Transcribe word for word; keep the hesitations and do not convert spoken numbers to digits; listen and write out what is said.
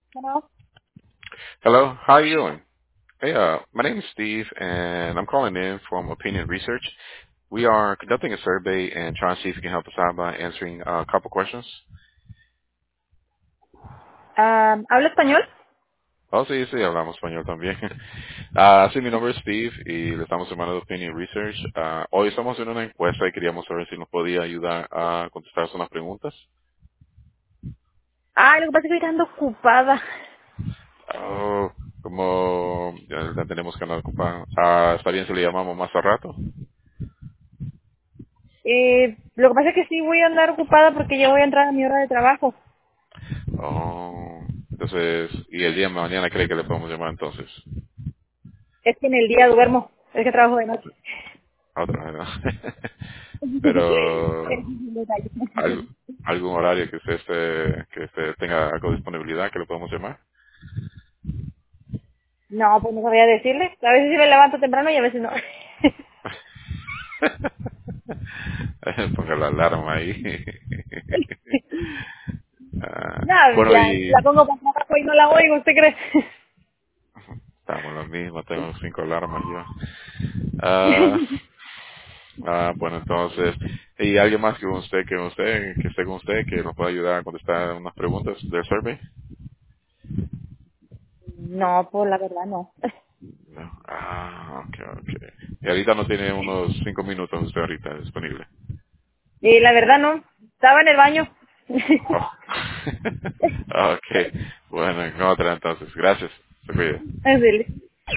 Bueno, Hello, how are you doing? Hey, uh, my name is Steve, and I'm calling in from Opinion Research. We are conducting a survey and trying to see if you can help us out by answering uh, a couple questions. am, ¿habla español? Oh, sí, sí, hablamos español también. Ah, sí, mi nombre es Steve y le estamos llamando de Opinion Research. Ah, hoy estamos haciendo una encuesta y queríamos saber si nos podía ayudar a contestar unas preguntas. Ah, lo que pasa es que ahorita ando ocupada. Oh, como ya la tenemos que andar ocupada. Ah, ¿está bien si le llamamos más a rato? Eh, lo que pasa es que sí voy a andar ocupada porque ya voy a entrar a mi hora de trabajo. Oh, entonces, ¿y el día de mañana cree que le podemos llamar entonces? Es que en el día duermo, es que trabajo de noche. Otra vez, ¿no? Ese es Pero, un detalle. ¿al- ¿algún horario que usted, esté, que usted tenga algo de disponibilidad que le podemos llamar? No, pues no sabía decirle. A veces sí me levanto temprano y a veces no. Ponga la alarma ahí. Ah, No, bueno, la, y la pongo para trabajo y no la oigo, ¿usted cree? estamos lo mismo, tengo cinco alarmas yo. Ah, ah, bueno, entonces, ¿y alguien más que usted, que usted, que esté con usted, que nos pueda ayudar a contestar unas preguntas del survey? No, pues la verdad no. No. Ah, ok, ok. Y ahorita no tiene unos cinco minutos usted ahorita disponible. Y la verdad no. Estaba en el baño. Oh. Ok, bueno, en otra entonces. Gracias. Se cuida. Ándele.